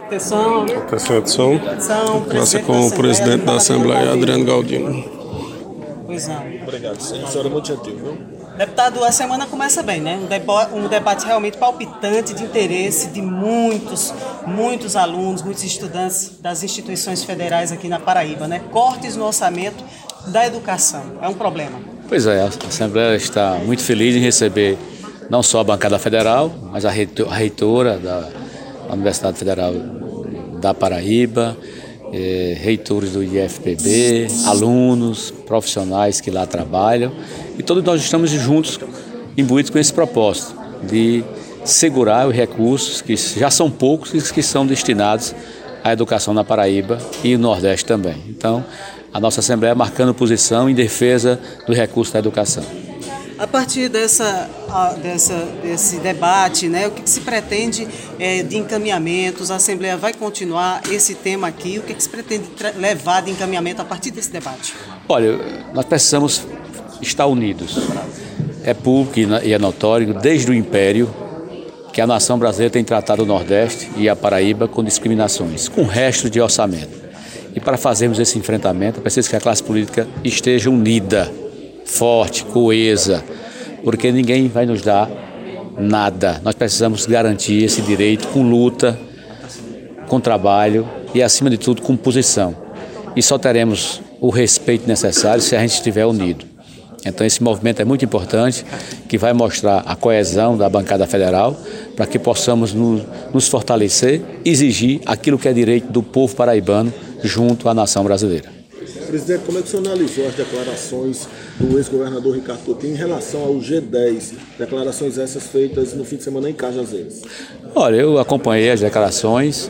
Atenção. Atenção. Começa com o presidente da Assembleia, Adriano Galdino. Pois não. Obrigado, senhor. A senhora é muito gentil, viu? Deputado, a semana começa bem, né? Um debate realmente palpitante de interesse de muitos alunos, muitos estudantes das instituições federais aqui na Paraíba, né? Cortes no orçamento da educação. É um problema. Pois é, a Assembleia está muito feliz em receber não só a bancada federal, mas a reitora da Universidade Federal da Paraíba, reitores do IFPB, alunos, profissionais que lá trabalham, e todos nós estamos juntos, imbuídos com esse propósito de segurar os recursos que já são poucos e que são destinados à educação na Paraíba e no Nordeste também. Então, a nossa Assembleia marcando posição em defesa do recurso da educação. A partir desse debate, né, o que se pretende de encaminhamentos? A Assembleia vai continuar esse tema aqui? O que se pretende levar de encaminhamento a partir desse debate? Olha, nós precisamos estar unidos. É público e é notório, desde o Império, que a nação brasileira tem tratado o Nordeste e a Paraíba com discriminações, com resto de orçamento. E para fazermos esse enfrentamento, é preciso que a classe política esteja unida, forte, coesa, porque ninguém vai nos dar nada. Nós precisamos garantir esse direito com luta, com trabalho e, acima de tudo, com posição. E só teremos o respeito necessário se a gente estiver unido. Então esse movimento é muito importante, que vai mostrar a coesão da bancada federal para que possamos nos fortalecer, exigir aquilo que é direito do povo paraibano junto à nação brasileira. Presidente, como é que o senhor analisou as declarações do ex-governador Ricardo Coutinho em relação ao G10, declarações essas feitas no fim de semana em Cajazeiras? Olha, eu acompanhei as declarações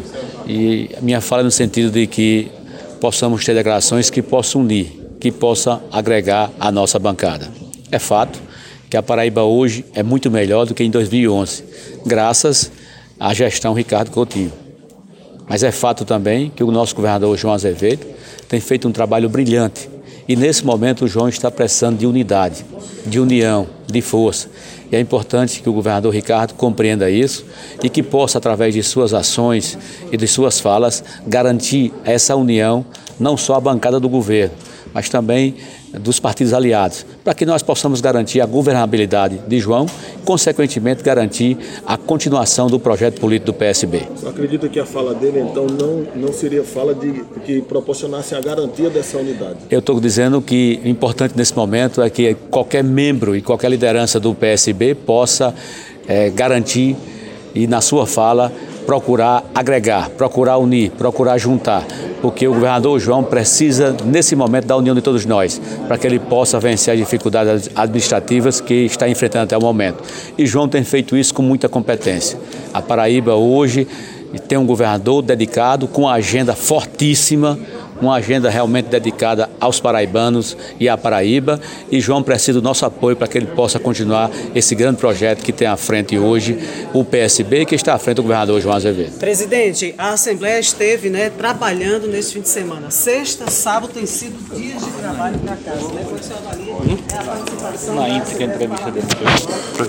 e a minha fala é no sentido de que possamos ter declarações que possam unir, que possam agregar a nossa bancada. É fato que a Paraíba hoje é muito melhor do que em 2011, graças à gestão Ricardo Coutinho. Mas é fato também que o nosso governador João Azevedo tem feito um trabalho brilhante. E nesse momento o João está precisando de unidade, de união, de força. E é importante que o governador Ricardo compreenda isso e que possa, através de suas ações e de suas falas, garantir essa união, não só a bancada do governo, mas também dos partidos aliados, para que nós possamos garantir a governabilidade de João e, consequentemente, garantir a continuação do projeto político do PSB. Você acredita que a fala dele, então, não seria fala que proporcionasse a garantia dessa unidade? Eu estou dizendo que o importante nesse momento é que qualquer membro e qualquer liderança do PSB possa garantir e, na sua fala, procurar agregar, procurar unir, procurar juntar, porque o governador João precisa, nesse momento, da união de todos nós, para que ele possa vencer as dificuldades administrativas que está enfrentando até o momento. E João tem feito isso com muita competência. A Paraíba hoje tem um governador dedicado, com uma agenda fortíssima, uma agenda realmente dedicada aos paraibanos e à Paraíba, e João precisa do nosso apoio para que ele possa continuar esse grande projeto que tem à frente hoje o PSB, que está à frente do governador João Azevedo. Presidente, a Assembleia esteve, trabalhando nesse fim de semana. Sexta, sábado tem sido dias de trabalho para casa, né? Como é que você avalia a participação Na íntegra entrevista dele.